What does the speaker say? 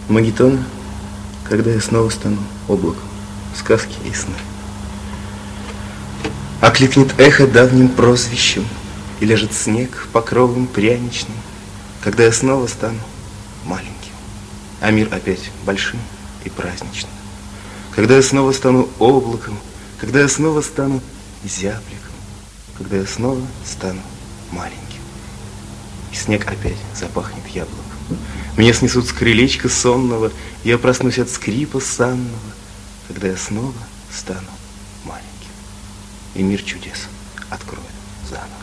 Магнитона, когда я снова стану облаком, сказки и сны. Окликнет эхо давним прозвищем, и ляжет снег покровом пряничным, когда я снова стану маленьким, а мир опять большим и праздничным. Когда я снова стану облаком, когда я снова стану зябликом, когда я снова стану маленьким, и снег опять запахнет яблоком. Меня снесут с крылечка сонного, я проснусь от скрипа санного, когда я снова стану маленьким, и мир чудес откроет заново.